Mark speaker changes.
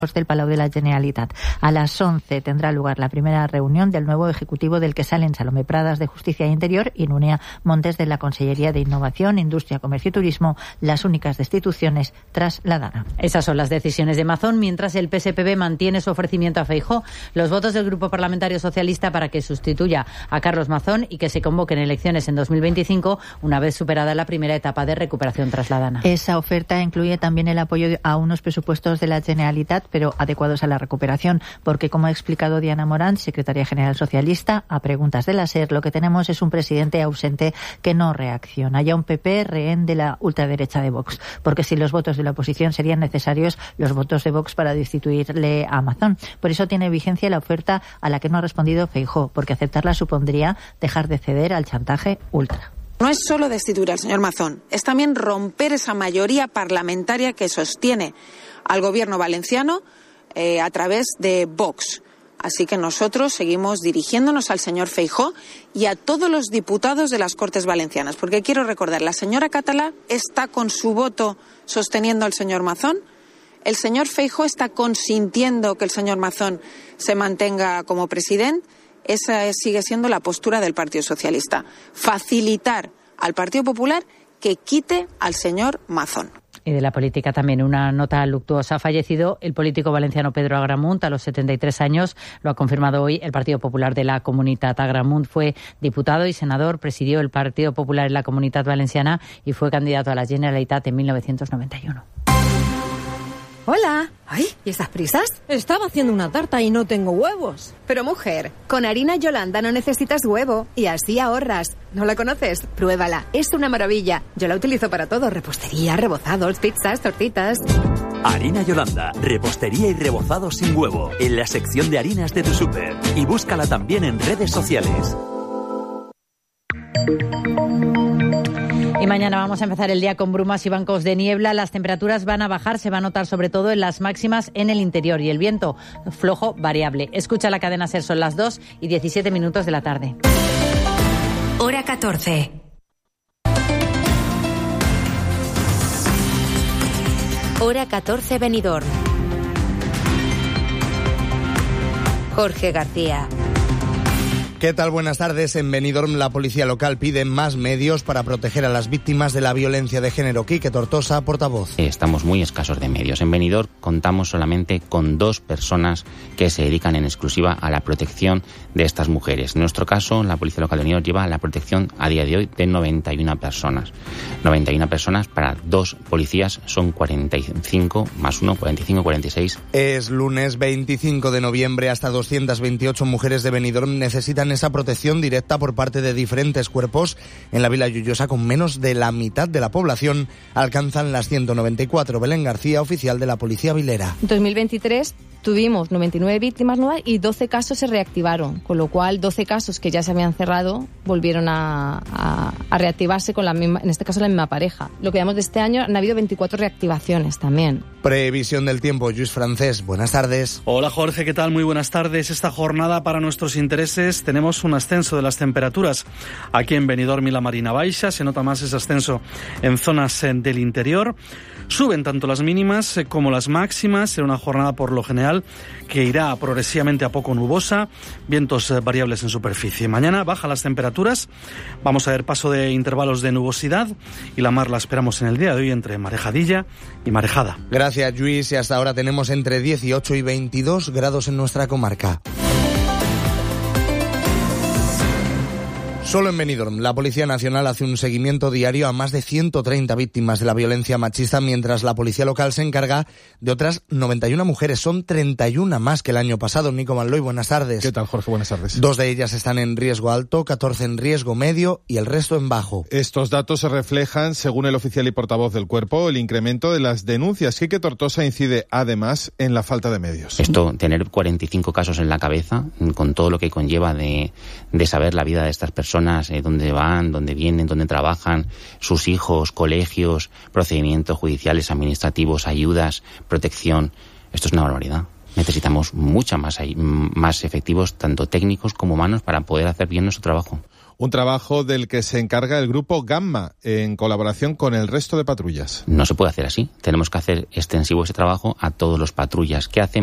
Speaker 1: del Palau de la Generalitat. A las 11 tendrá lugar la primera reunión del nuevo ejecutivo del que salen Salomé Pradas de Justicia e Interior y Núria Montes de la Consellería de Innovación, Industria, Comercio y Turismo, las únicas destituciones tras la Dana.
Speaker 2: Esas son las decisiones de Mazón, mientras el PSPB mantiene su ofrecimiento a Feijóo. Los votos del Grupo Parlamentario Socialista para que sustituya a Carlos Mazón y que se convoquen elecciones en 2025, una vez superada la primera etapa de recuperación tras la Dana.
Speaker 1: Esa oferta incluye también el apoyo a unos presupuestos de la Generalitat, pero adecuados a la recuperación, porque, como ha explicado Diana Morán, secretaria general socialista, a preguntas de la SER, lo que tenemos es un presidente ausente que no reacciona, y a un PP rehén de la ultraderecha de Vox, porque si los votos de la oposición serían necesarios, los votos de Vox para destituirle a Mazón. Por eso tiene vigencia la oferta a la que no ha respondido Feijóo, porque aceptarla supondría dejar de ceder al chantaje ultra.
Speaker 3: No es solo destituir al señor Mazón, es también romper esa mayoría parlamentaria que sostiene al gobierno valenciano a través de Vox. Así que nosotros seguimos dirigiéndonos al señor Feijóo y a todos los diputados de las Cortes Valencianas, porque quiero recordar, la señora Catalá está con su voto sosteniendo al señor Mazón, el señor Feijóo está consintiendo que el señor Mazón se mantenga como presidente. Esa sigue siendo la postura del Partido Socialista, facilitar al Partido Popular que quite al señor Mazón.
Speaker 2: Y de la política también una nota luctuosa. Ha fallecido el político valenciano Pedro Agramunt a los 73 años. Lo ha confirmado hoy el Partido Popular de la Comunitat. Agramunt fue diputado y senador, presidió el Partido Popular en la Comunitat Valenciana y fue candidato a la Generalitat en 1991.
Speaker 4: Hola. Ay, ¿y esas prisas? Estaba haciendo una tarta y no tengo huevos.
Speaker 5: Pero mujer, con harina Yolanda no necesitas huevo y así ahorras. ¿No la conoces? Pruébala, es una maravilla. Yo la utilizo para todo, repostería, rebozados, pizzas, tortitas.
Speaker 6: Harina Yolanda, repostería y rebozados sin huevo, en la sección de harinas de tu súper. Y búscala también en redes sociales.
Speaker 2: Y mañana vamos a empezar el día con brumas y bancos de niebla. Las temperaturas van a bajar, se va a notar sobre todo en las máximas en el interior y el viento flojo variable. Escucha la cadena SER, son las 2:17 de la tarde.
Speaker 7: Hora 14. Hora 14 Benidorm. Jorge García.
Speaker 8: ¿Qué tal? Buenas tardes. En Benidorm, la policía local pide más medios para proteger a las víctimas de la violencia de género. Quique Tortosa, portavoz.
Speaker 9: Estamos muy escasos de medios. En Benidorm contamos solamente con 2 personas que se dedican en exclusiva a la protección de estas mujeres. En nuestro caso, la policía local de Benidorm lleva la protección a día de hoy de 91 personas. 91 personas para 2 policías son 45 más 1, 45, 46.
Speaker 8: Es lunes 25 de noviembre. Hasta 228 mujeres de Benidorm necesitan esa protección directa por parte de diferentes cuerpos. En la Vila Lloyosa, con menos de la mitad de la población, alcanzan las 194. Belén García, oficial de la Policía Vilera.
Speaker 10: En 2023 tuvimos 99 víctimas nuevas y 12 casos se reactivaron, con lo cual 12 casos que ya se habían cerrado volvieron a reactivarse con la misma, en este caso la misma pareja. Lo que veamos de este año, han habido 24 reactivaciones también.
Speaker 8: Previsión del tiempo, Lluís Francés, buenas tardes.
Speaker 11: Hola Jorge, ¿qué tal? Muy buenas tardes. Esta jornada para nuestros intereses tenemos un ascenso de las temperaturas. Aquí en Benidorm y la Marina Baixa se nota más ese ascenso en zonas del interior. Suben tanto las mínimas como las máximas. Será una jornada por lo general que irá progresivamente a poco nubosa, vientos variables en superficie. Mañana bajan las temperaturas, vamos a ver paso de intervalos de nubosidad y la mar la esperamos en el día de hoy entre marejadilla y marejada.
Speaker 8: Gracias, Lluís, y hasta ahora tenemos entre 18 y 22 grados en nuestra comarca. Solo en Benidorm, la Policía Nacional hace un seguimiento diario a más de 130 víctimas de la violencia machista, mientras la Policía Local se encarga de otras 91 mujeres. Son 31 más que el año pasado. Nico Manloy, buenas tardes.
Speaker 12: ¿Qué tal, Jorge? Buenas tardes.
Speaker 8: 2 de ellas están en riesgo alto, 14 en riesgo medio y el resto en bajo.
Speaker 12: Estos datos se reflejan, según el oficial y portavoz del cuerpo, el incremento de las denuncias. Quique Tortosa incide, además, en la falta de medios.
Speaker 9: Esto, tener 45 casos en la cabeza, con todo lo que conlleva de saber la vida de estas personas, dónde van, dónde vienen, dónde trabajan, sus hijos, colegios, procedimientos judiciales, administrativos, ayudas, protección. Esto es una barbaridad. Necesitamos más efectivos, tanto técnicos como humanos, para poder hacer bien nuestro trabajo.
Speaker 12: Un trabajo del que se encarga el grupo Gamma en colaboración con el resto de patrullas.
Speaker 9: No se puede hacer así. Tenemos que hacer extensivo ese trabajo a todos los patrullas que hacen